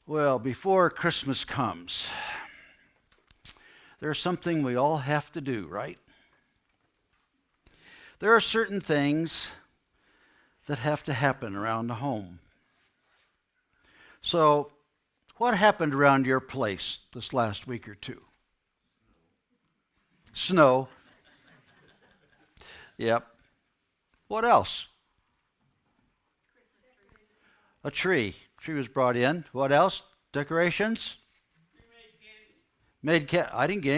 Well, before Christmas comes, there's something we all have to do, right? There are certain things that have to happen around the home. So, what happened around your place this last week or two? Snow. Yep. What else? A tree. Tree was brought in. What else? Decorations? Made candy. I didn't get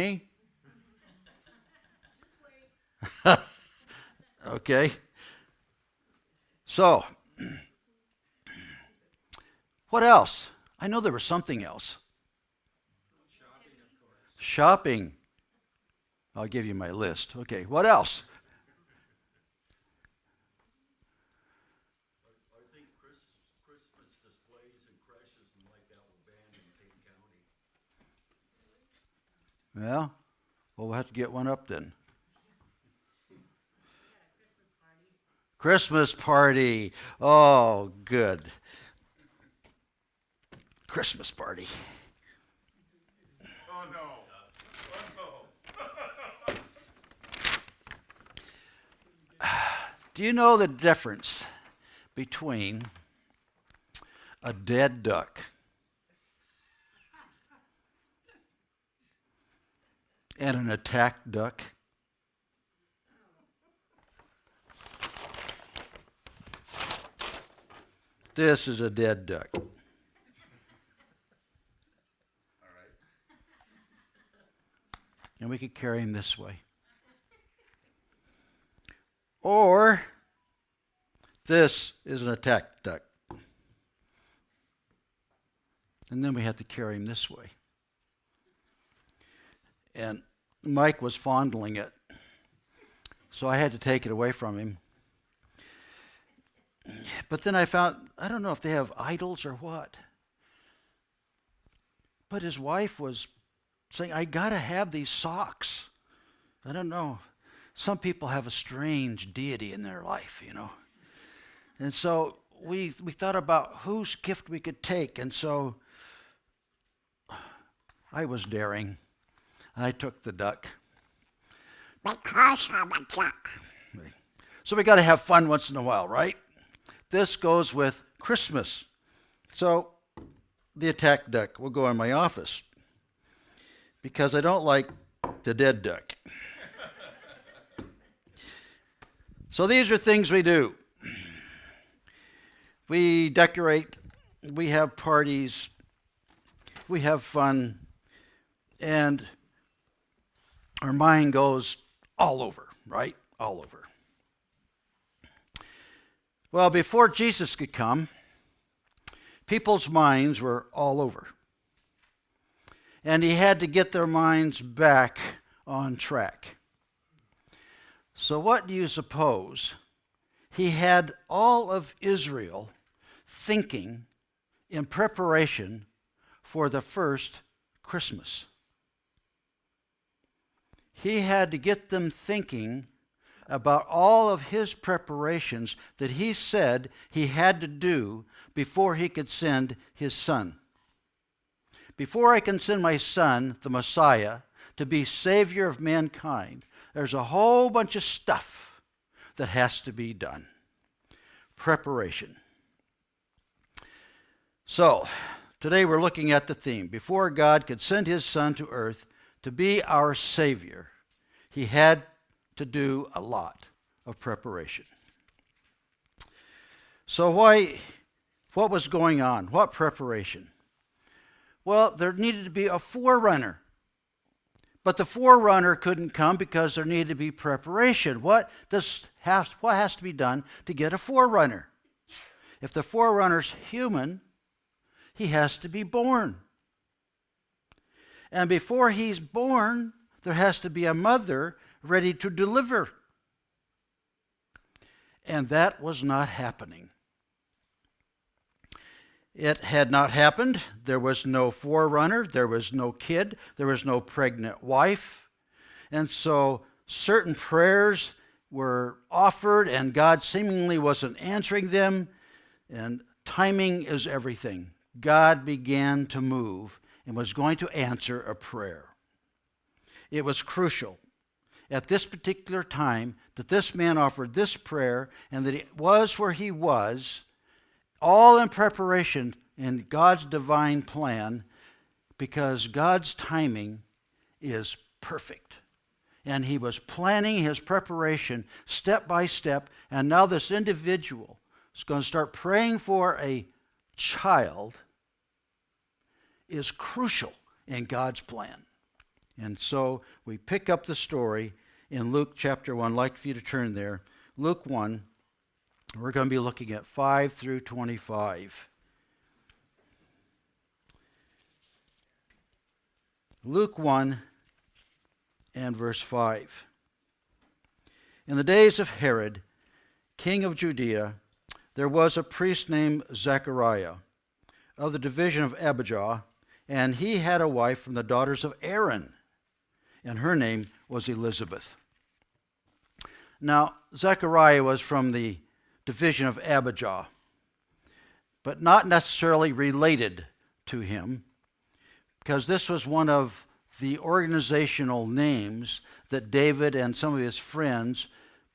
any. Okay. So, what else? I know there was something else. Shopping. I'll give you my list. Okay, what else? I think Christmas displays and creches and like that were banned in King County. Yeah? Well, we'll have to get one up then. Christmas party. Oh, good. Christmas party. Oh no. Do you know the difference between a dead duck and an attacked duck? This is a dead duck. All right. And we could carry him this way. Or this is an attacked duck. And then we have to carry him this way. And Mike was fondling it, so I had to take it away from him. But then I found, I don't know if they have idols or what, but his wife was saying, I got to have these socks. I don't know. Some people have a strange deity in their life, you know. And so we thought about whose gift we could take. And so I was daring. I took the duck. Because I'm a duck. So we got to have fun once in a while, right? This goes with Christmas. So the attacked duck will go in my office because I don't like the dead duck. So these are things we do. We decorate, we have parties, we have fun, and our mind goes all over, right? All over. Well, before Jesus could come, people's minds were all over. And he had to get their minds back on track. So what do you suppose? He had all of Israel thinking in preparation for the first Christmas. He had to get them thinking about all of his preparations that he said he had to do before he could send his son. Before I can send my son, the Messiah, to be Savior of mankind, there's a whole bunch of stuff that has to be done. Preparation. So, today we're looking at the theme. Before God could send his son to earth to be our Savior, he had to do a lot of preparation. So what was going on? What preparation? Well, there needed to be a forerunner. But the forerunner couldn't come because there needed to be preparation. What has to be done to get a forerunner? If the forerunner's human, he has to be born. And before he's born, there has to be a mother ready to deliver. And that was not happening. It had not happened. There was no forerunner. There was no kid. There was no pregnant wife. And so certain prayers were offered, and God seemingly wasn't answering them. And timing is everything. God began to move and was going to answer a prayer. It was crucial at this particular time that this man offered this prayer and that it was where he was, all in preparation in God's divine plan, because God's timing is perfect. And he was planning his preparation step by step, and now this individual is going to start praying for a child is crucial in God's plan. And so we pick up the story in Luke chapter 1. I'd like for you to turn there. Luke 1. We're going to be looking at 5 through 25. Luke 1 and verse 5. In the days of Herod, king of Judea, there was a priest named Zechariah of the division of Abijah, and he had a wife from the daughters of Aaron, and her name was Elizabeth. Now, Zechariah was from the division of Abijah, but not necessarily related to him, because this was one of the organizational names that David and some of his friends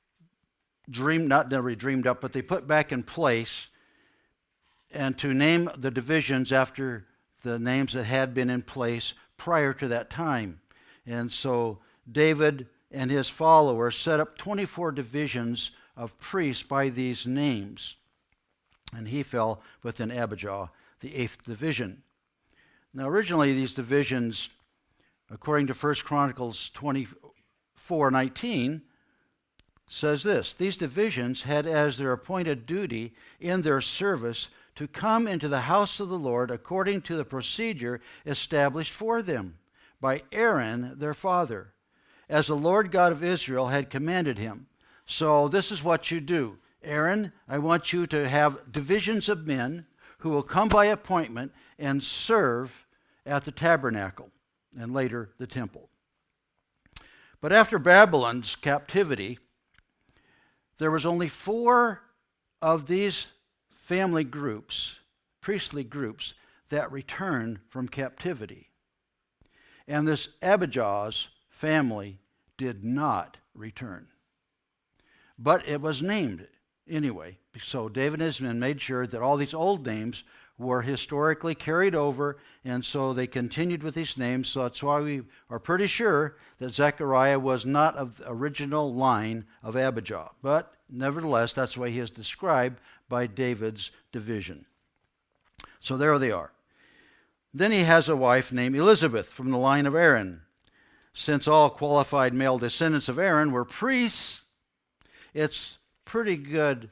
not never dreamed up, but they put back in place, and to name the divisions after the names that had been in place prior to that time. And so David and his followers set up 24 divisions of priests by these names. And he fell within Abijah, the 8th division. Now originally these divisions, according to 1 Chronicles 24:19, says this: these divisions had as their appointed duty in their service to come into the house of the Lord according to the procedure established for them by Aaron their father, as the Lord God of Israel had commanded him. So this is what you do. Aaron, I want you to have divisions of men who will come by appointment and serve at the tabernacle and later the temple. But after Babylon's captivity, there was only 4 of these family groups, priestly groups, that returned from captivity. And this Abijah's family did not return. But it was named anyway. So David and his men made sure that all these old names were historically carried over, and so they continued with these names. So that's why we are pretty sure that Zechariah was not of the original line of Abijah. But nevertheless, that's the way he is described by David's division. So there they are. Then he has a wife named Elizabeth from the line of Aaron. Since all qualified male descendants of Aaron were priests, it's pretty good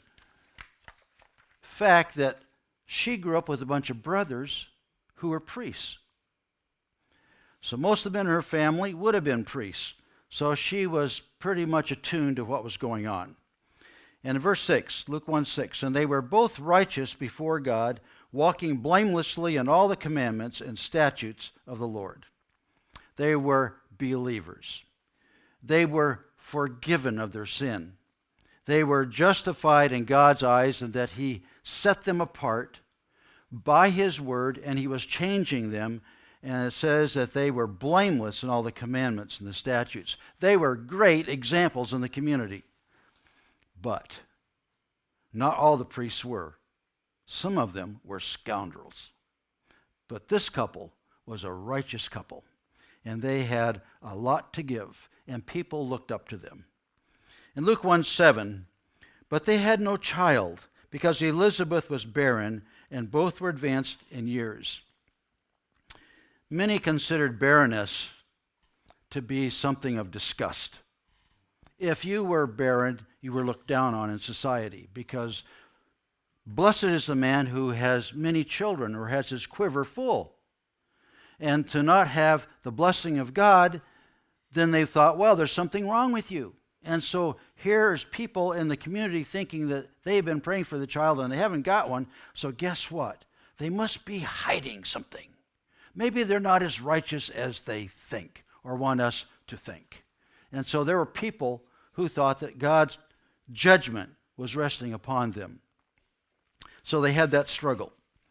fact that she grew up with a bunch of brothers who were priests. So most of the men in her family would have been priests. So she was pretty much attuned to what was going on. And in verse 6, Luke 1:6, and they were both righteous before God, walking blamelessly in all the commandments and statutes of the Lord. They were believers. They were forgiven of their sin. They were justified in God's eyes, and that he set them apart by his word, and he was changing them. And it says that they were blameless in all the commandments and the statutes. They were great examples in the community. But not all the priests were. Some of them were scoundrels. But this couple was a righteous couple, and they had a lot to give, and people looked up to them. In Luke 1:7, but they had no child, because Elizabeth was barren, and both were advanced in years. Many considered barrenness to be something of disgust. If you were barren, you were looked down on in society, because blessed is the man who has many children or has his quiver full. And to not have the blessing of God, then they thought, well, there's something wrong with you. And so here's people in the community thinking that they've been praying for the child and they haven't got one. So guess what? They must be hiding something. Maybe they're not as righteous as they think or want us to think. And so there were people who thought that God's judgment was resting upon them. So they had that struggle.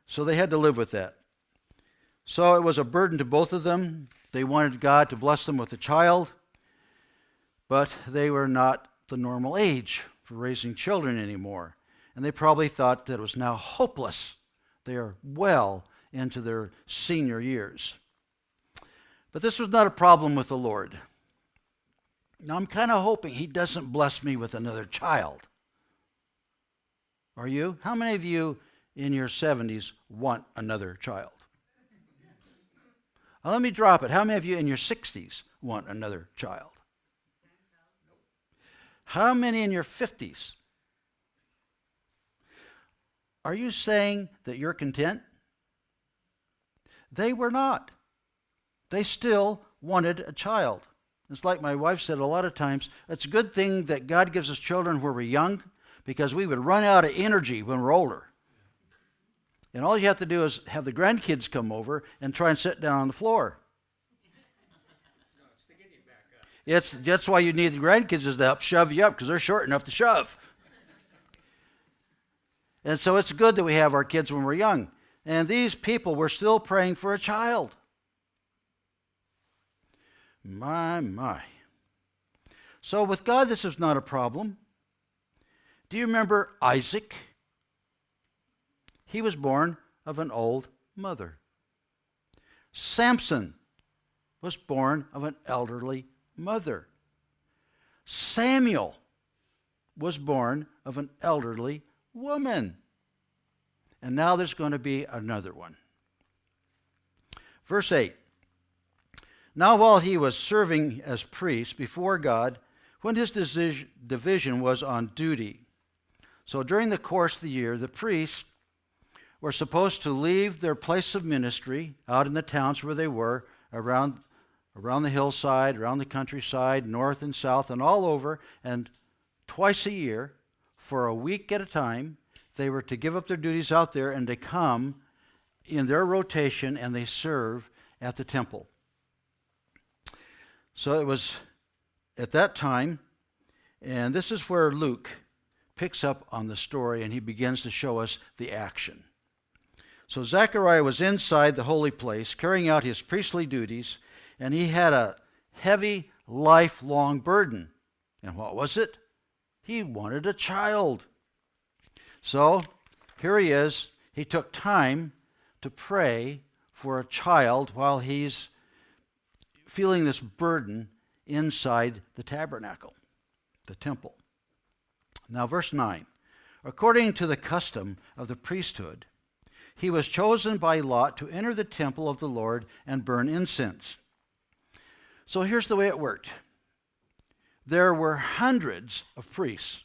So they had to live with that. So it was a burden to both of them. They wanted God to bless them with a child, but they were not the normal age for raising children anymore. And they probably thought that it was now hopeless. They are well into their senior years. But this was not a problem with the Lord. Now I'm kind of hoping he doesn't bless me with another child. Are you? How many of you in your 70s want another child? Now, let me drop it. How many of you in your 60s want another child? How many in your 50s? Are you saying that you're content? They were not. They still wanted a child. It's like my wife said a lot of times, it's a good thing that God gives us children where we're young, because we would run out of energy when we're older. And all you have to do is have the grandkids come over and try and sit down on the floor. That's why you need the grandkids, is to help shove you up, because they're short enough to shove. And so it's good that we have our kids when we're young. And these people were still praying for a child. My. So with God, this is not a problem. Do you remember Isaac? He was born of an old mother. Samson was born of an elderly mother. Samuel was born of an elderly woman. And now there's going to be another one. Verse 8. Now while he was serving as priest before God, when his division was on duty. So during the course of the year, the priests were supposed to leave their place of ministry out in the towns where they were, around the hillside, around the countryside, north and south, and all over, and twice a year, for a week at a time, they were to give up their duties out there and to come in their rotation, and they serve at the temple. So it was at that time, and this is where Luke picks up on the story, and he begins to show us the action. So Zechariah was inside the holy place, carrying out his priestly duties, and he had a heavy, lifelong burden. And what was it? He wanted a child. So here he is. He took time to pray for a child while he's feeling this burden inside the tabernacle, the temple. Now, verse 9. According to the custom of the priesthood, he was chosen by lot to enter the temple of the Lord and burn incense. So here's the way it worked. There were hundreds of priests.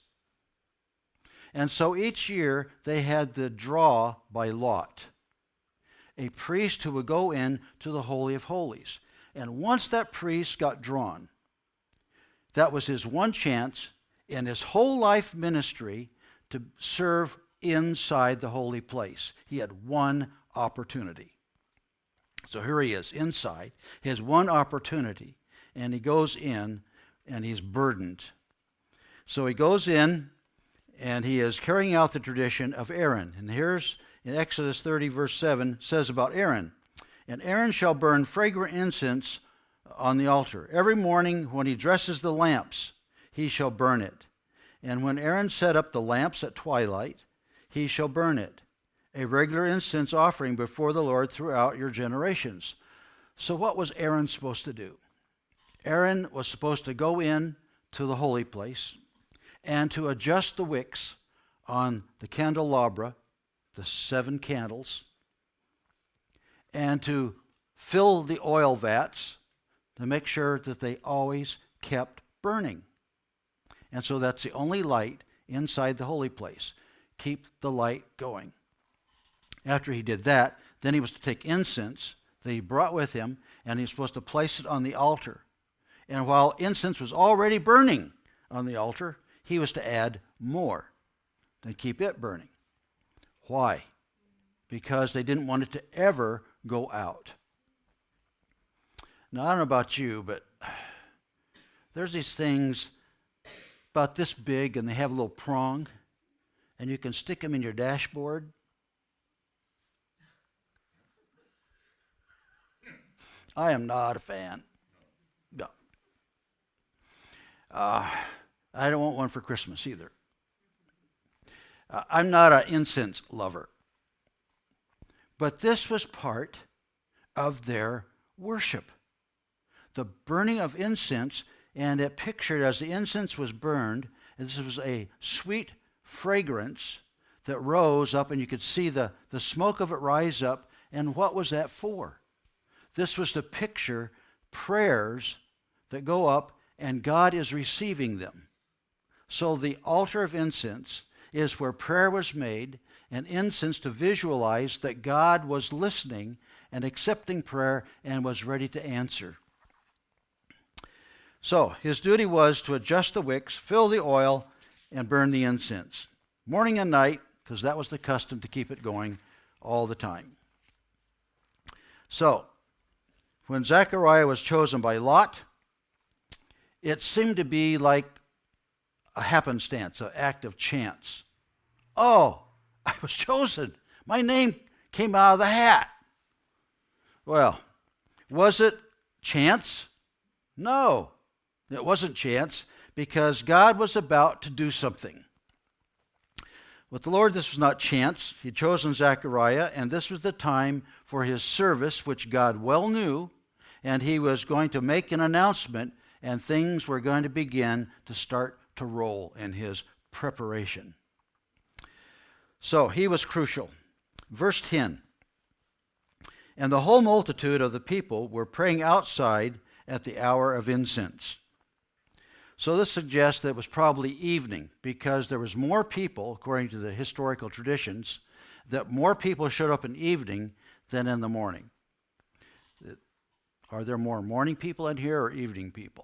And so each year they had the draw by lot. A priest who would go in to the Holy of Holies. And once that priest got drawn, that was his one chance in his whole life ministry to serve inside the holy place. He had one opportunity. So here he is inside, his one opportunity, and he goes in and he's burdened. So he goes in and he is carrying out the tradition of Aaron. And here's in Exodus 30 verse 7 says about Aaron. And Aaron shall burn fragrant incense on the altar. Every morning when he dresses the lamps, he shall burn it. And when Aaron set up the lamps at twilight, he shall burn it. A regular incense offering before the Lord throughout your generations. So what was Aaron supposed to do? Aaron was supposed to go in to the holy place and to adjust the wicks on the candelabra, the 7 candles, and to fill the oil vats to make sure that they always kept burning. And so that's the only light inside the holy place. Keep the light going. After he did that, then he was to take incense that he brought with him, and he was supposed to place it on the altar. And while incense was already burning on the altar, he was to add more to keep it burning. Why? Because they didn't want it to ever go out. Now, I don't know about you, but there's these things about this big, and they have a little prong, and you can stick them in your dashboard. I am not a fan. No. I don't want one for Christmas either. I'm not an incense lover. But this was part of their worship. The burning of incense, and it pictured as the incense was burned, and this was a sweet fragrance that rose up, and you could see the smoke of it rise up. And what was that for? This was to picture prayers that go up, and God is receiving them. So the altar of incense is where prayer was made, and incense to visualize that God was listening and accepting prayer and was ready to answer. So his duty was to adjust the wicks, fill the oil, and burn the incense. Morning and night, because that was the custom to keep it going all the time. So, when Zechariah was chosen by Lot, it seemed to be like a happenstance, an act of chance. Oh, I was chosen. My name came out of the hat. Well, was it chance? No, it wasn't chance, because God was about to do something. With the Lord, this was not chance. He had chosen Zechariah, and this was the time for his service, which God well knew, and he was going to make an announcement, and things were going to begin to start to roll in his preparation. So he was crucial. Verse 10, and the whole multitude of the people were praying outside at the hour of incense. So this suggests that it was probably evening, because there was more people, according to the historical traditions, that more people showed up in evening than in the morning. Are there more morning people in here or evening people?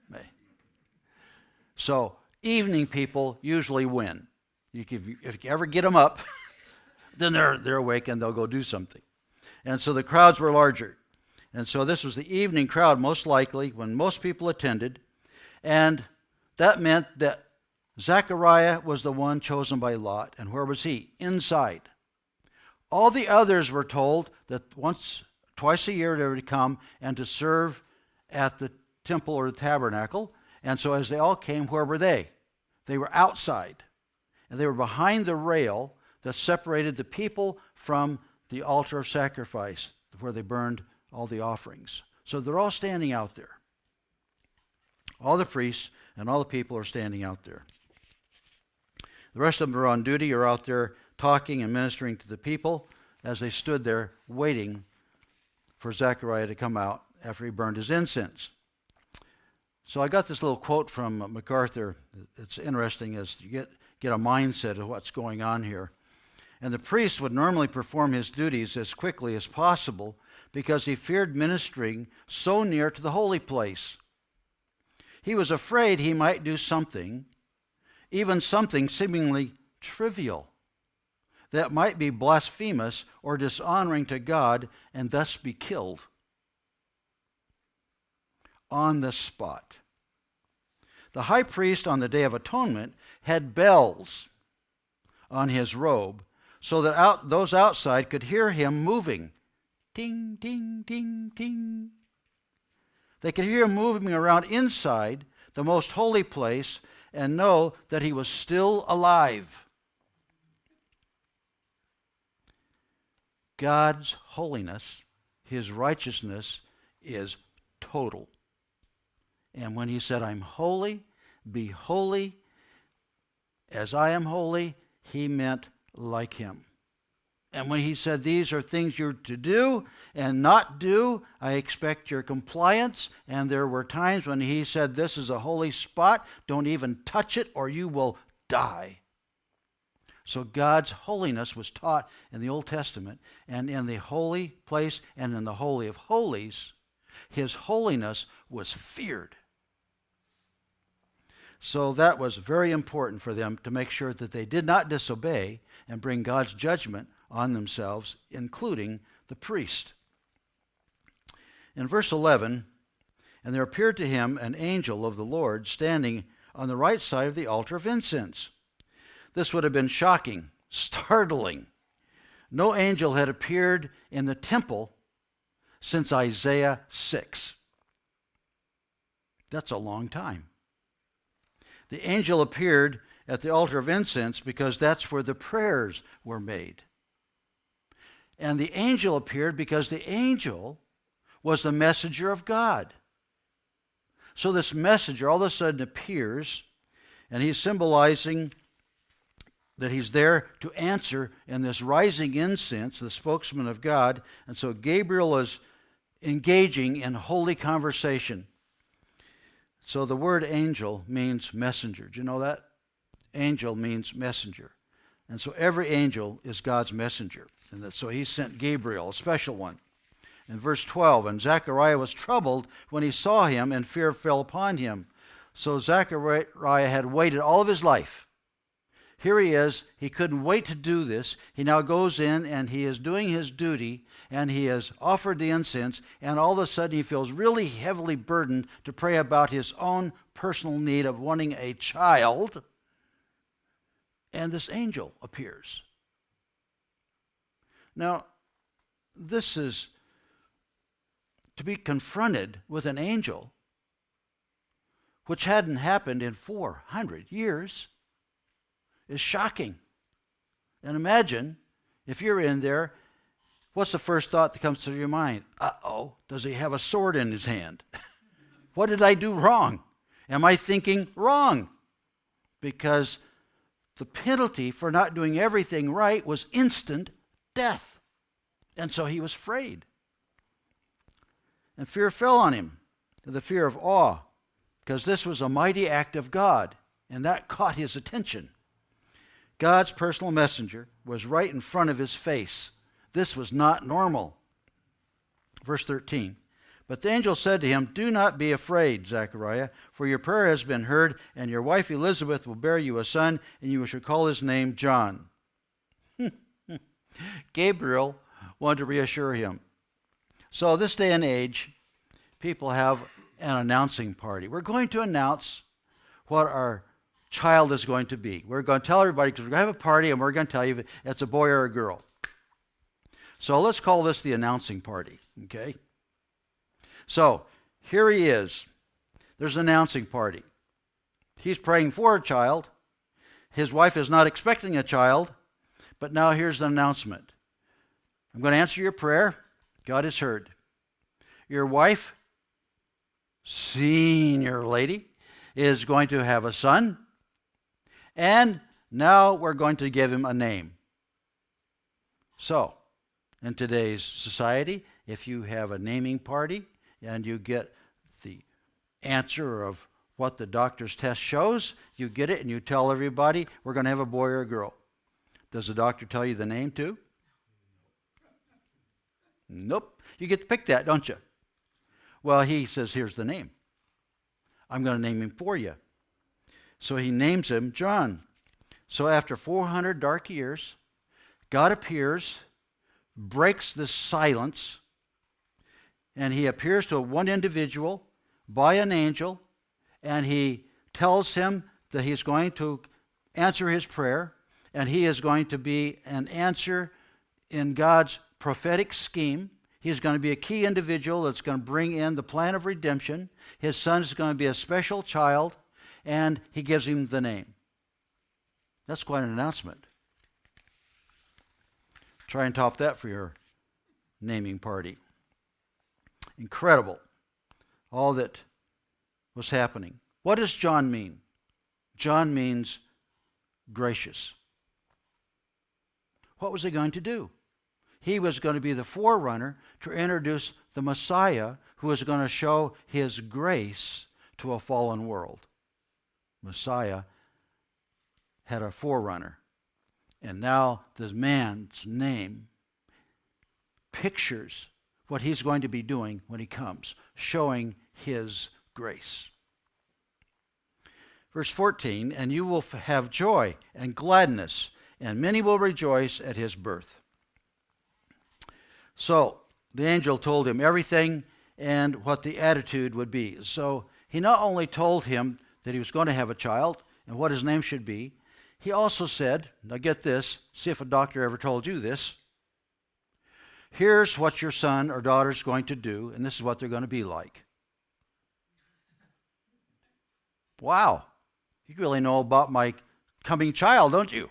So evening people usually win. If you ever get them up, then they're awake and they'll go do something. And so the crowds were larger. And so this was the evening crowd, most likely, when most people attended. And that meant that Zechariah was the one chosen by Lot. And where was he? Inside. All the others were told that twice a year they were to come and to serve at the temple or the tabernacle. And so as they all came, where were they? They were outside. And they were behind the rail that separated the people from the altar of sacrifice, where they burned all the offerings. So they're all standing out there. All the priests and all the people are standing out there. The rest of them are on duty, or out there talking and ministering to the people as they stood there waiting for Zechariah to come out after he burned his incense. So I got this little quote from MacArthur. It's interesting as you get a mindset of what's going on here. And the priest would normally perform his duties as quickly as possible because he feared ministering so near to the holy place. He was afraid he might do something, even something seemingly trivial, that might be blasphemous or dishonoring to God and thus be killed on the spot. The high priest on the Day of Atonement had bells on his robe so that those outside could hear him moving. Ting, ting, ting, ting. They could hear him moving around inside the most holy place and know that he was still alive. God's holiness, his righteousness, is total. And when he said, I'm holy, be holy as I am holy, he meant like him. And when he said, these are things you're to do and not do, I expect your compliance. And there were times when he said, this is a holy spot, don't even touch it or you will die. So God's holiness was taught in the Old Testament, and in the holy place and in the Holy of Holies, his holiness was feared. So that was very important for them to make sure that they did not disobey and bring God's judgment on themselves, including the priest. In verse 11, and there appeared to him an angel of the Lord standing on the right side of the altar of incense. This would have been shocking, startling. No angel had appeared in the temple since Isaiah 6. That's a long time. The angel appeared at the altar of incense because that's where the prayers were made. And the angel appeared because the angel was the messenger of God. So this messenger all of a sudden appears, and he's symbolizing that he's there to answer in this rising incense, the spokesman of God. And so Gabriel is engaging in holy conversation. So the word angel means messenger. Do you know that? Angel means messenger. And so every angel is God's messenger. And so he sent Gabriel, a special one. In verse 12, and Zechariah was troubled when he saw him, and fear fell upon him. So Zechariah had waited all of his life. Here he is. He couldn't wait to do this. He now goes in, and he is doing his duty, and he has offered the incense, and all of a sudden he feels really heavily burdened to pray about his own personal need of wanting a child. And this angel appears. Now, this is to be confronted with an angel, which hadn't happened in 400 years, is shocking. And imagine if you're in there, what's the first thought that comes to your mind? Uh-oh, does he have a sword in his hand? What did I do wrong? Am I thinking wrong? Because the penalty for not doing everything right was instant death. And so he was afraid. And fear fell on him, the fear of awe, because this was a mighty act of God, and that caught his attention. God's personal messenger was right in front of his face. This was not normal. Verse 13, but the angel said to him, do not be afraid, Zechariah, for your prayer has been heard, and your wife Elizabeth will bear you a son, and you shall call his name John. Gabriel wanted to reassure him. So this day and age, people have an announcing party. We're going to announce what our child is going to be. We're going to tell everybody, because we're going to have a party, and we're going to tell you if it's a boy or a girl. So let's call this the announcing party, okay? So here he is. There's an announcing party. He's praying for a child. His wife is not expecting a child, but now here's the announcement. I'm going to answer your prayer. God has heard. Your wife, senior lady, is going to have a son, and now we're going to give him a name. So, in today's society, if you have a naming party and you get the answer of what the doctor's test shows, you get it and you tell everybody, we're going to have a boy or a girl. Does the doctor tell you the name too? Nope. You get to pick that, don't you? Well, he says, here's the name. I'm going to name him for you. So he names him John. So after 400 dark years, God appears, breaks the silence, and he appears to one individual by an angel, and he tells him that he's going to answer his prayer, and he is going to be an answer in God's prophetic scheme. He's going to be a key individual that's going to bring in the plan of redemption. His son is going to be a special child, and he gives him the name. That's quite an announcement. Try and top that for your naming party. Incredible, all that was happening. What does John mean? John means gracious. What was he going to do? He was going to be the forerunner to introduce the Messiah who was going to show his grace to a fallen world. Messiah had a forerunner. And now this man's name pictures what he's going to be doing when he comes, showing his grace. Verse 14, and you will have joy and gladness, and many will rejoice at his birth. So the angel told him everything and what the attitude would be. So he not only told him that he was going to have a child and what his name should be, he also said, now get this, see if a doctor ever told you this, here's what your son or daughter is going to do, and this is what they're going to be like. Wow, you really know about my coming child, don't you?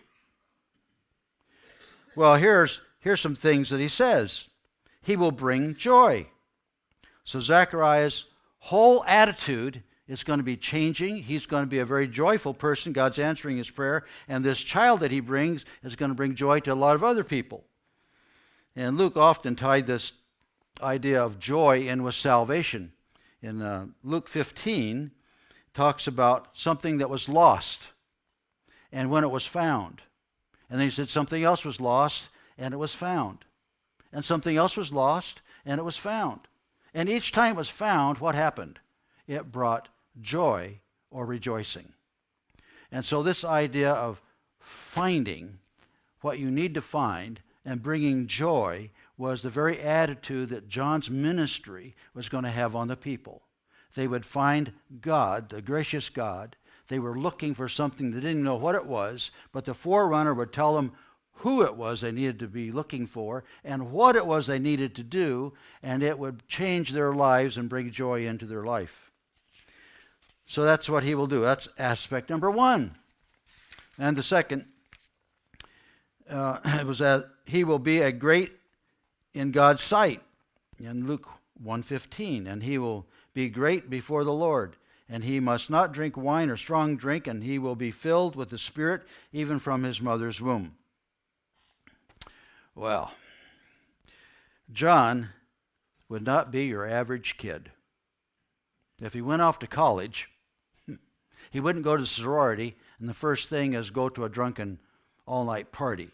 Well, here's some things that he says. He will bring joy. So Zechariah's whole attitude is going to be changing. He's going to be a very joyful person. God's answering his prayer. And this child that he brings is going to bring joy to a lot of other people. And Luke often tied this idea of joy in with salvation. In Luke 15, talks about something that was lost and when it was found. And then he said something else was lost and it was found. And something else was lost and it was found. And each time it was found, what happened? It brought joy or rejoicing. And so this idea of finding what you need to find and bringing joy was the very attitude that John's ministry was going to have on the people. They would find God, the gracious God. They were looking for something they didn't know what it was, but the forerunner would tell them who it was they needed to be looking for and what it was they needed to do, and it would change their lives and bring joy into their life. So that's what he will do. That's aspect number one. And the second was that he will be a great in God's sight in Luke 1:15, and he will be great before the Lord, and he must not drink wine or strong drink, and he will be filled with the Spirit even from his mother's womb. Well, John would not be your average kid. If he went off to college, he wouldn't go to sorority, and the first thing is go to a drunken all-night party.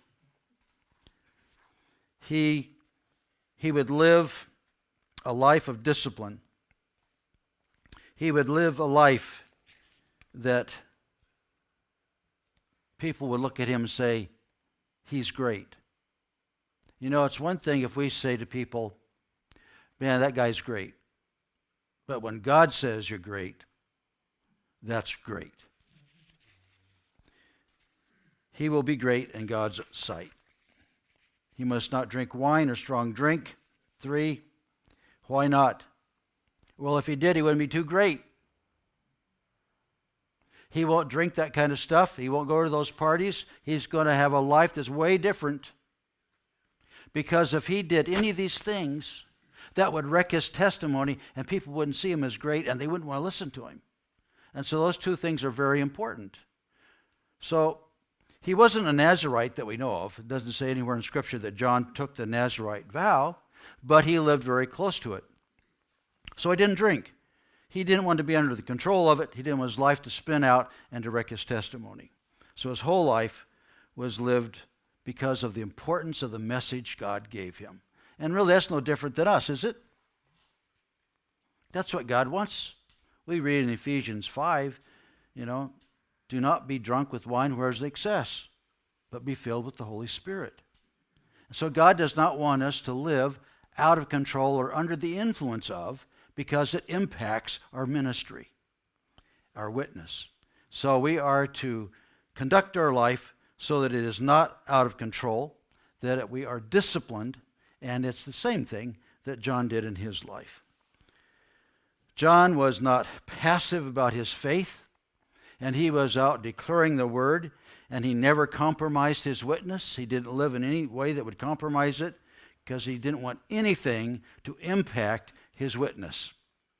He would live a life of discipline. He would live a life that people would look at him and say, he's great. You know, it's one thing if we say to people, man, that guy's great. But when God says you're great, that's great. He will be great in God's sight. He must not drink wine or strong drink. 3, why not? Well, if he did, he wouldn't be too great. He won't drink that kind of stuff. He won't go to those parties. He's going to have a life that's way different. Because if he did any of these things, that would wreck his testimony, and people wouldn't see him as great, and they wouldn't want to listen to him. And so those two things are very important. So he wasn't a Nazirite that we know of. It doesn't say anywhere in Scripture that John took the Nazirite vow, but he lived very close to it. So he didn't drink. He didn't want to be under the control of it. He didn't want his life to spin out and to wreck his testimony. So his whole life was lived because of the importance of the message God gave him. And really, that's no different than us, is it? That's what God wants. We read in Ephesians 5, do not be drunk with wine where is excess, but be filled with the Holy Spirit. And so God does not want us to live out of control or under the influence of, because it impacts our ministry, our witness. So we are to conduct our life so that it is not out of control, that we are disciplined, and it's the same thing that John did in his life. John was not passive about his faith, and he was out declaring the word, and he never compromised his witness. He didn't live in any way that would compromise it, because he didn't want anything to impact his witness.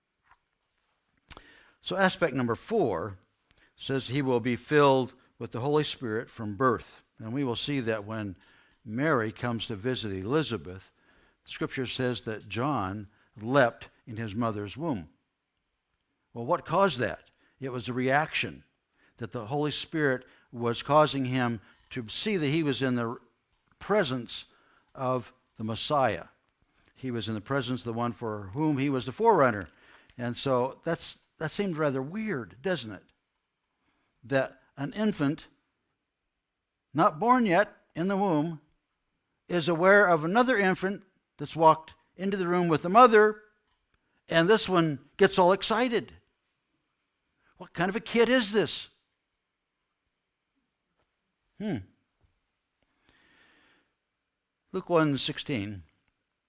So aspect number 4 says he will be filled with the Holy Spirit from birth. And we will see that when Mary comes to visit Elizabeth, Scripture says that John leapt in his mother's womb. Well, what caused that? It was a reaction that the Holy Spirit was causing him to see that he was in the presence of the Messiah. He was in the presence of the one for whom he was the forerunner. And so that seemed rather weird, doesn't it? That an infant, not born yet in the womb, is aware of another infant that's walked into the room with the mother, and this one gets all excited. What kind of a kid is this? Luke 1:16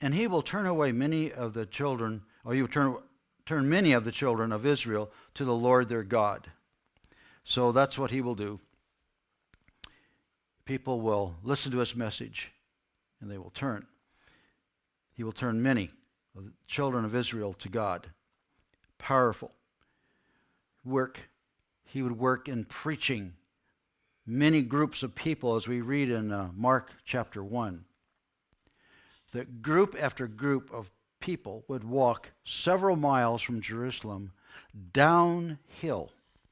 And he will turn away many of the children, or you turn many of the children of Israel to the Lord their God. So that's what he will do. People will listen to his message, and they will turn. He will turn many of the children of Israel to God. Powerful work. He would work in preaching many groups of people, as we read in Mark chapter 1. That group after group of people would walk several miles from Jerusalem downhill,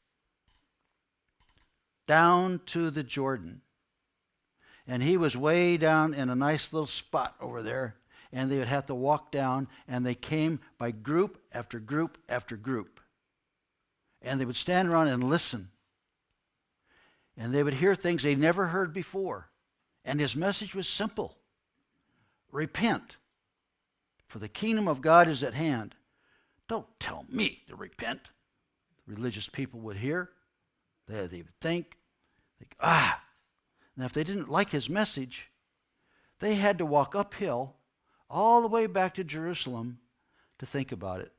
down to the Jordan. And he was way down in a nice little spot over there, and they would have to walk down, and they came by group after group after group. And they would stand around and listen. And they would hear things they never heard before. And his message was simple. Repent, for the kingdom of God is at hand. Don't tell me to repent. Religious people would hear. They would think, And if they didn't like his message, they had to walk uphill all the way back to Jerusalem to think about it.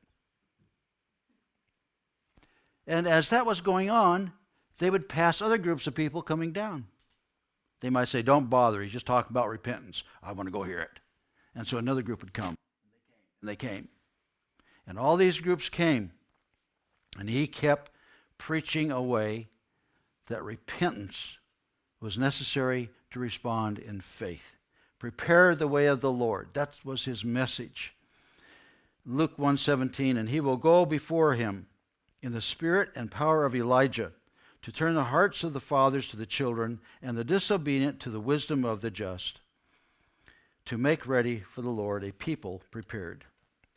And as that was going on, they would pass other groups of people coming down. They might say, don't bother, he's just talking about repentance. I want to go hear it. And so another group would come. And they came. And all these groups came. And he kept preaching away that repentance was necessary to respond in faith. Prepare the way of the Lord. That was his message. Luke 1:17, and he will go before him in the spirit and power of Elijah, to turn the hearts of the fathers to the children, and the disobedient to the wisdom of the just, to make ready for the Lord a people prepared.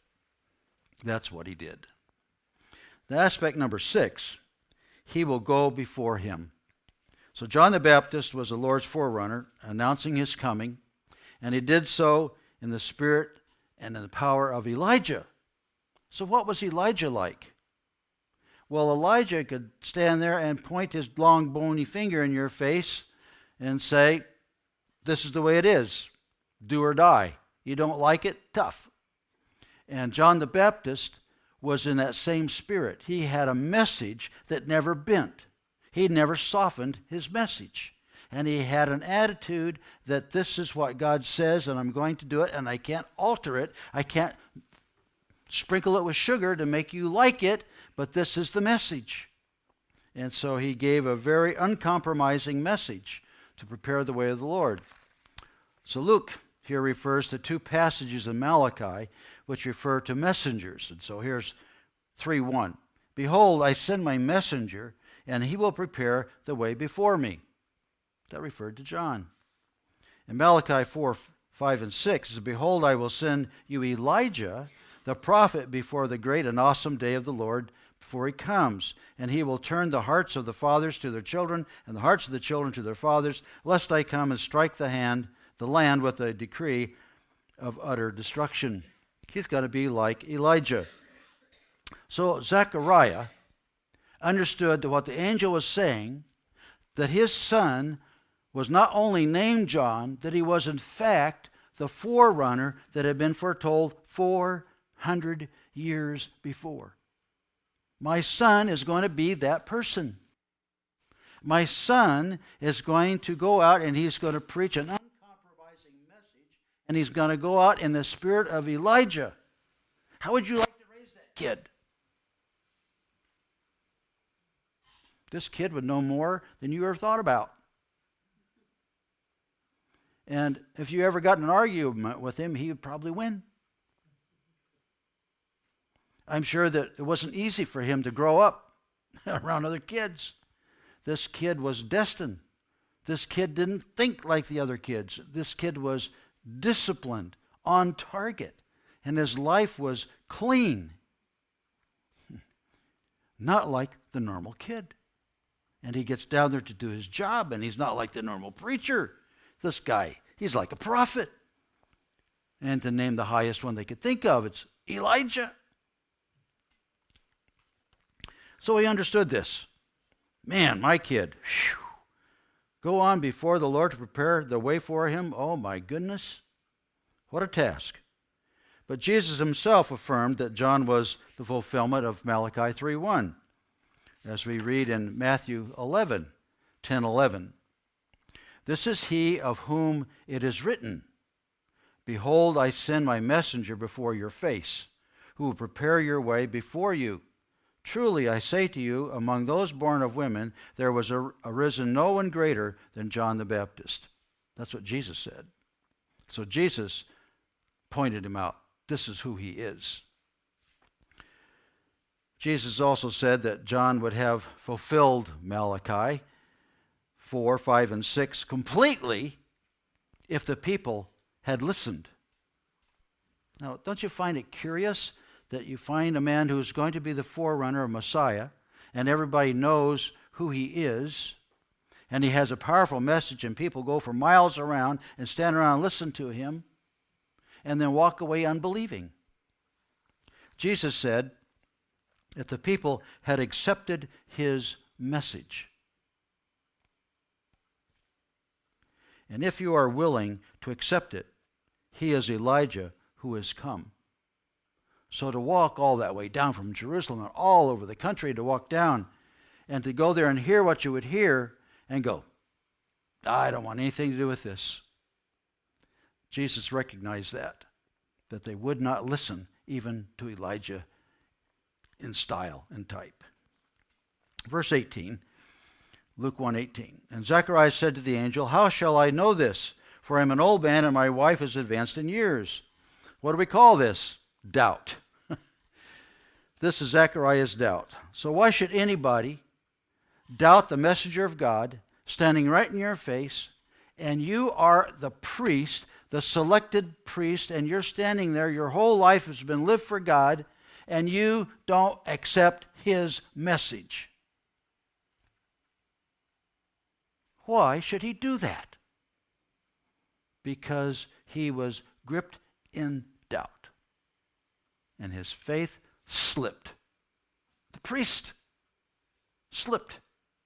That's what he did. The aspect number 6, he will go before him. So John the Baptist was the Lord's forerunner, announcing his coming, and he did so in the spirit and in the power of Elijah. So what was Elijah like? Well, Elijah could stand there and point his long bony finger in your face and say, this is the way it is. Do or die. You don't like it? Tough. And John the Baptist was in that same spirit. He had a message that never bent. He never softened his message. And he had an attitude that this is what God says and I'm going to do it and I can't alter it. I can't sprinkle it with sugar to make you like it, but this is the message. And so he gave a very uncompromising message to prepare the way of the Lord. So Luke here refers to 2 passages in Malachi which refer to messengers. And so here's 3:1. Behold, I send my messenger, and he will prepare the way before me. That referred to John. In Malachi 4:5 and 6, it says, behold, I will send you Elijah, the prophet, before the great and awesome day of the Lord, before he comes. And he will turn the hearts of the fathers to their children, and the hearts of the children to their fathers, lest I come and strike the land with a decree of utter destruction. He's going to be like Elijah. So Zechariah understood that what the angel was saying, that his son was not only named John, that he was in fact the forerunner that had been foretold 400 years before. My son is going to be that person. My son is going to go out and he's going to preach an uncompromising message, and he's going to go out in the spirit of Elijah. How would you like to raise that kid? This kid would know more than you ever thought about. And if you ever got in an argument with him, he would probably win. I'm sure that it wasn't easy for him to grow up around other kids. This kid was destined. This kid didn't think like the other kids. This kid was disciplined, on target, and his life was clean. Not like the normal kid. And he gets down there to do his job, and he's not like the normal preacher. This guy, he's like a prophet. And to name the highest one they could think of, it's Elijah. So he understood this. Man, my kid, whew, go on before the Lord to prepare the way for him. Oh my goodness, what a task. But Jesus himself affirmed that John was the fulfillment of Malachi 3:1, as we read in Matthew 10:11. This is he of whom it is written, Behold, I send my messenger before your face, who will prepare your way before you. Truly, I say to you, among those born of women, there was arisen no one greater than John the Baptist. That's what Jesus said. So Jesus pointed him out. This is who he is. Jesus also said that John would have fulfilled Malachi 4, 5, and 6 completely if the people had listened. Now, don't you find it curious that you find a man who is going to be the forerunner of Messiah, and everybody knows who he is, and he has a powerful message, and people go for miles around and stand around and listen to him, and then walk away unbelieving? Jesus said that the people had accepted his message. And if you are willing to accept it, he is Elijah who has come. So to walk all that way down from Jerusalem and all over the country, to walk down and to go there and hear what you would hear and go, I don't want anything to do with this. Jesus recognized that they would not listen even to Elijah in style and type. Verse 18, Luke 1:18. And Zacharias said to the angel, How shall I know this? For I am an old man and my wife is advanced in years. What do we call this? Doubt. This is Zacharias' doubt. So why should anybody doubt the messenger of God standing right in your face, and you are the priest, the selected priest, and you're standing there, your whole life has been lived for God, and you don't accept his message? Why should he do that? Because he was gripped in doubt, and his faith slipped. The priest slipped.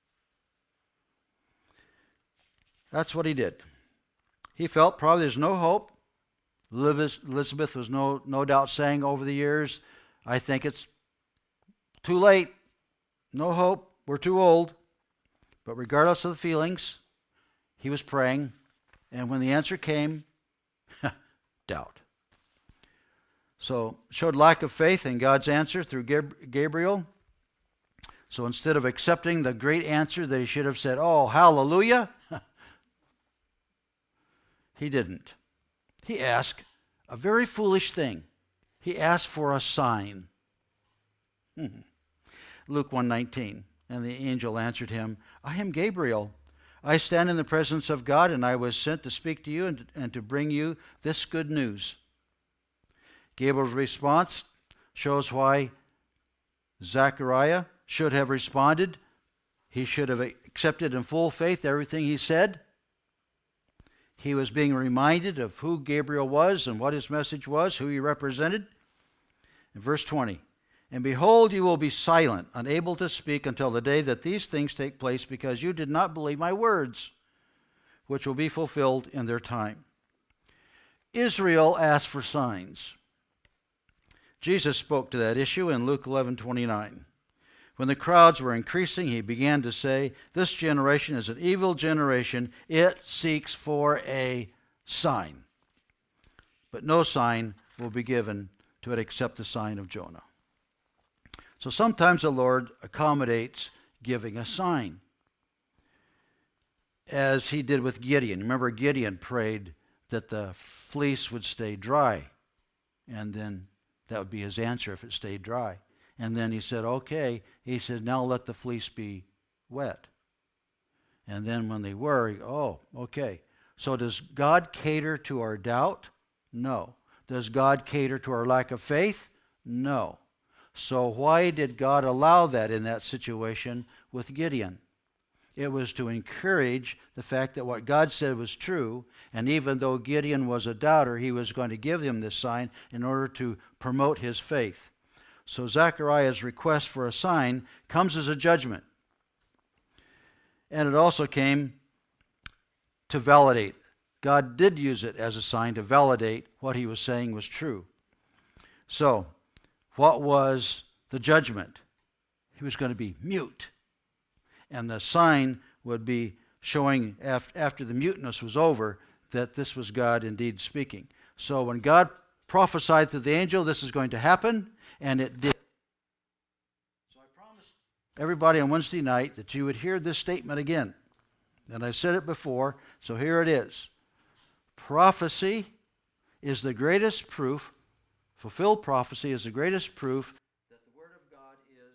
That's what he did. He felt probably there's no hope. Elizabeth was no doubt saying over the years, I think it's too late. No hope. We're too old. But regardless of the feelings, he was praying. And when the answer came, doubt. So showed lack of faith in God's answer through Gabriel. So instead of accepting the great answer that he should have said, oh, hallelujah, he didn't. He asked a very foolish thing. He asked for a sign. Luke 1:19. And the angel answered him, I am Gabriel. I stand in the presence of God, and I was sent to speak to you and to bring you this good news. Gabriel's response shows why Zechariah should have responded. He should have accepted in full faith everything he said. He was being reminded of who Gabriel was and what his message was, who he represented. In verse 20, and behold, you will be silent, unable to speak until the day that these things take place, because you did not believe my words, which will be fulfilled in their time. Israel asked for signs. Jesus spoke to that issue in Luke 11:29. When the crowds were increasing, he began to say, this generation is an evil generation. It seeks for a sign. But no sign will be given to it except the sign of Jonah. So sometimes the Lord accommodates giving a sign, as he did with Gideon. Remember, Gideon prayed that the fleece would stay dry, and then that would be his answer if it stayed dry. And then he said, okay. He said, now let the fleece be wet. And then when they were, okay. So does God cater to our doubt? No. Does God cater to our lack of faith? No. So why did God allow that in that situation with Gideon? It was to encourage the fact that what God said was true, and even though Gideon was a doubter, he was going to give him this sign in order to promote his faith. So Zechariah's request for a sign comes as a judgment. And it also came to validate. God did use it as a sign to validate what he was saying was true. So, what was the judgment? He was going to be mute. And the sign would be showing after the muteness was over that this was God indeed speaking. So when God prophesied through the angel, this is going to happen, and it did. So I promised everybody on Wednesday night that you would hear this statement again. And I've said it before, so here it is. Prophecy is the greatest proof, fulfilled prophecy is the greatest proof that the Word of God is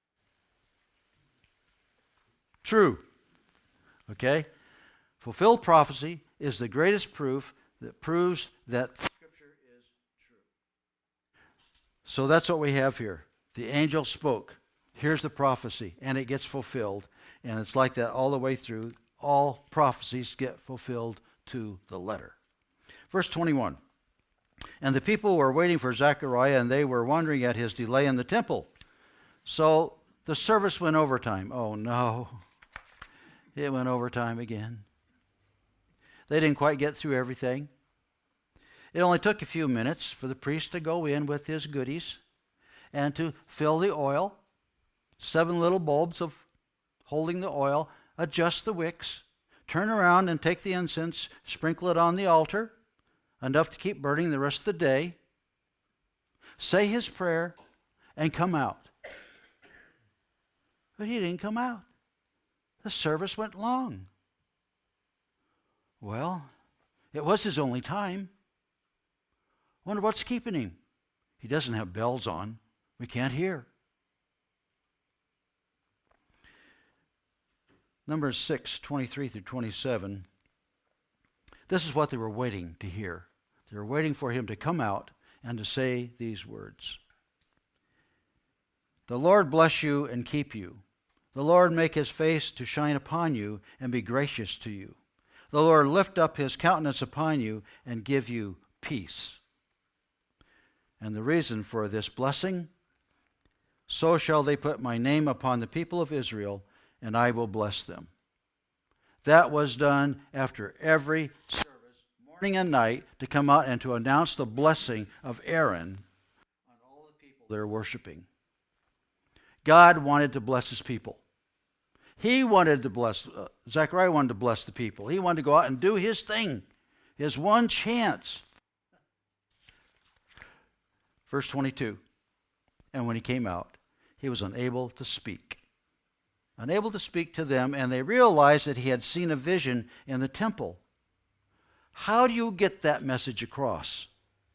true. Okay? Fulfilled prophecy is the greatest proof that proves that Scripture is true. So that's what we have here. The angel spoke. Here's the prophecy, and it gets fulfilled. And it's like that all the way through. All prophecies get fulfilled to the letter. Verse 21. And the people were waiting for Zechariah, and they were wondering at his delay in the temple. So the service went overtime. Oh no. It went overtime again. They didn't quite get through everything. It only took a few minutes for the priest to go in with his goodies and to fill the oil. 7 little bulbs of holding the oil, adjust the wicks, turn around and take the incense, sprinkle it on the altar, enough to keep burning the rest of the day, say his prayer, and come out. But he didn't come out. The service went long. Well, it was his only time. Wonder what's keeping him. He doesn't have bells on. We can't hear. Numbers 6, 23 through 27. This is what they were waiting to hear. They were waiting for him to come out and to say these words. The Lord bless you and keep you. The Lord make his face to shine upon you and be gracious to you. The Lord lift up his countenance upon you and give you peace. And the reason for this blessing, so shall they put my name upon the people of Israel, and I will bless them. That was done after every service, morning and night, to come out and to announce the blessing of Aaron on all the people they're worshiping. God wanted to bless his people. He wanted to bless, Zechariah wanted to bless the people. He wanted to go out and do his thing, his one chance. Verse 22, and when he came out, he was unable to speak. Unable to speak to them, and they realized that he had seen a vision in the temple. How do you get that message across?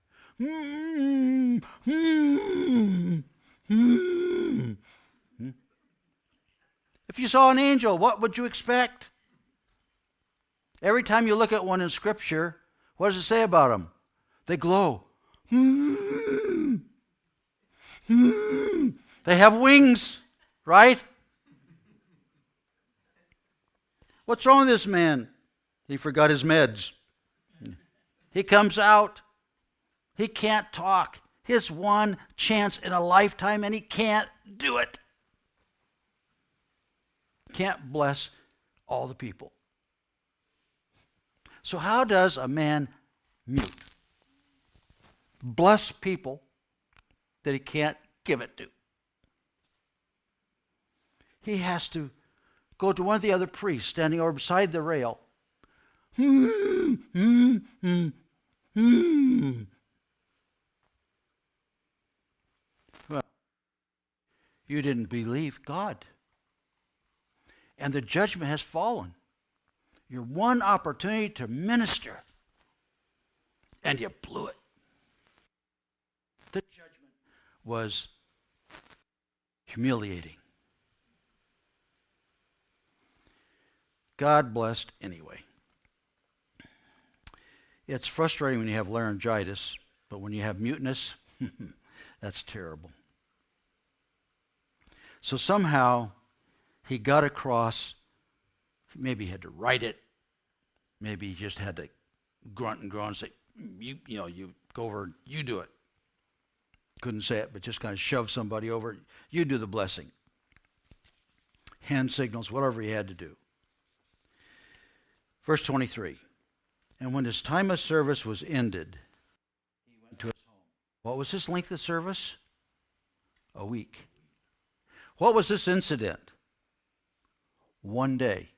If you saw an angel, what would you expect? Every time you look at one in Scripture, what does it say about them? They glow. They have wings, right? What's wrong with this man? He forgot his meds. He comes out. He can't talk. His one chance in a lifetime, and he can't do it. Can't bless all the people. So how does a man mute bless people that he can't give it to? He has to go to one of the other priests standing over beside the rail. Well, you didn't believe God. And the judgment has fallen. Your one opportunity to minister, and you blew it. The judgment was humiliating. God blessed anyway. It's frustrating when you have laryngitis, but when you have muteness, that's terrible. So somehow he got across. Maybe he had to write it. Maybe he just had to grunt and groan and say, you go over, you do it. Couldn't say it, but just kind of shove somebody over. You do the blessing. Hand signals, whatever he had to do. Verse 23. And when his time of service was ended, he went to his home. What was his length of service? A week. What was this incident? 1 day.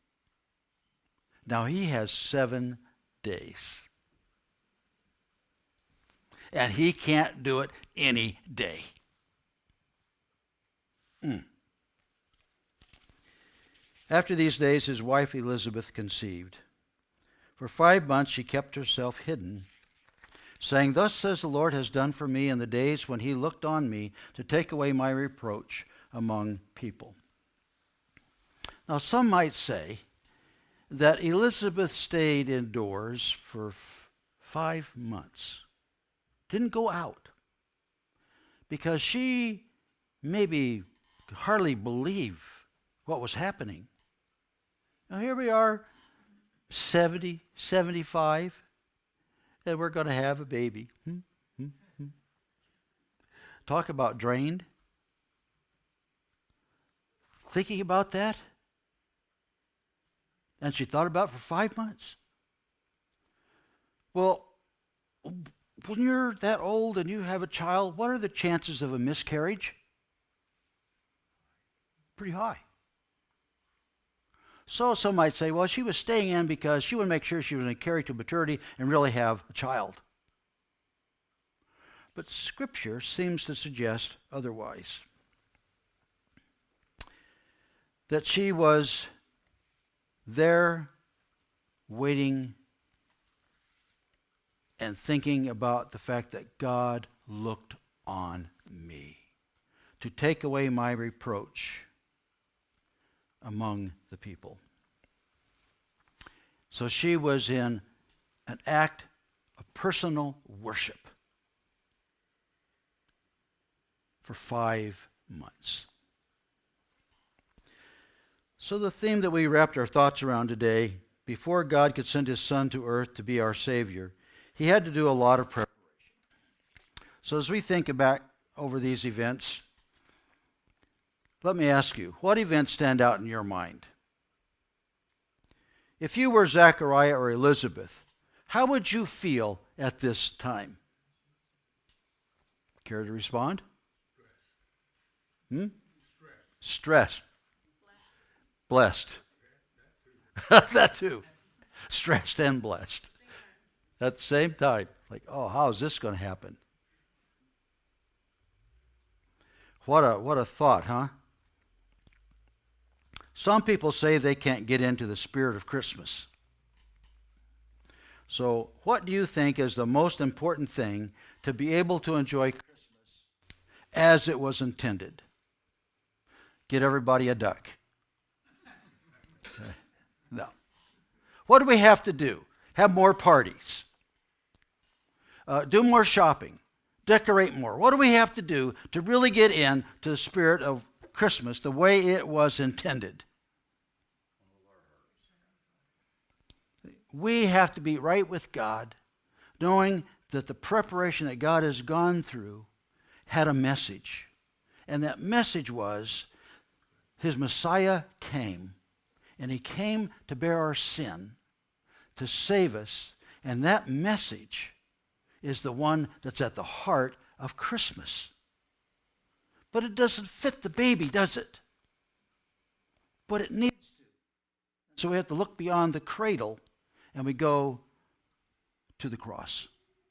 Now he has 7 days. And he can't do it any day. After these days, his wife Elizabeth conceived. For 5 months she kept herself hidden, saying, "Thus says the Lord has done for me in the days when he looked on me to take away my reproach among people." Now some might say that Elizabeth stayed indoors for 5 months. Didn't go out. Because she maybe could hardly believe what was happening. Now here we are, 70, 75, and we're going to have a baby. Talk about drained. Thinking about that. And she thought about it for 5 months. Well, when you're that old and you have a child, what are the chances of a miscarriage? Pretty high. So some might say, well, she was staying in because she would make sure she was going to carry to maturity and really have a child. But Scripture seems to suggest otherwise. That she was there waiting and thinking about the fact that God looked on me to take away my reproach among the people. So she was in an act of personal worship for 5 months. So the theme that we wrapped our thoughts around today, before God could send his Son to earth to be our Savior, he had to do a lot of preparation. So as we think back over these events, let me ask you, what events stand out in your mind? If you were Zechariah or Elizabeth, how would you feel at this time? Care to respond? Stressed. Blessed. That too. Stressed and blessed. At the same time. Like, oh, how is this going to happen? What a thought, huh? Some people say they can't get into the spirit of Christmas. So what do you think is the most important thing to be able to enjoy Christmas as it was intended? Get everybody a duck. No. What do we have to do? Have more parties. Do more shopping. Decorate more. What do we have to do to really get into the spirit of Christmas the way it was intended? We have to be right with God, knowing that the preparation that God has gone through had a message. And that message was his Messiah came, and he came to bear our sin, to save us. And that message is the one that's at the heart of Christmas. But it doesn't fit the baby, does it? But it needs to. So we have to look beyond the cradle and we go to the cross.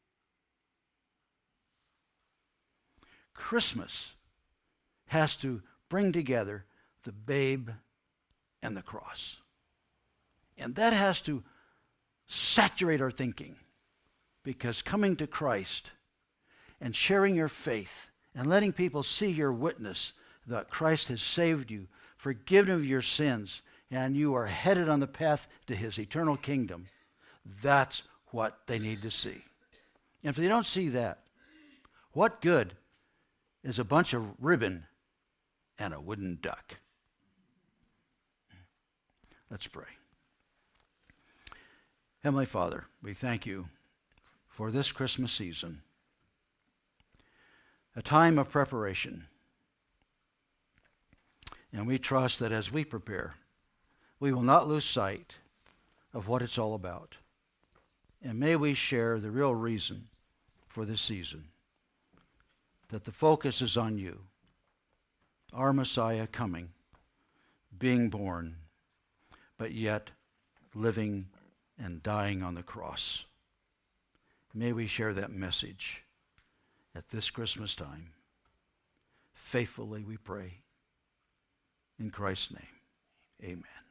Christmas has to bring together the babe and the cross. And that has to saturate our thinking, because coming to Christ and sharing your faith and letting people see your witness that Christ has saved you, forgiven of your sins, and you are headed on the path to his eternal kingdom, that's what they need to see. And if they don't see that, what good is a bunch of ribbon and a wooden duck? Let's pray. Heavenly Father, we thank you for this Christmas season, a time of preparation. And we trust that as we prepare, we will not lose sight of what it's all about. And may we share the real reason for this season. that the focus is on you, our Messiah coming, being born, but yet living and dying on the cross. May we share that message at this Christmas time. Faithfully we pray. In Christ's name, amen.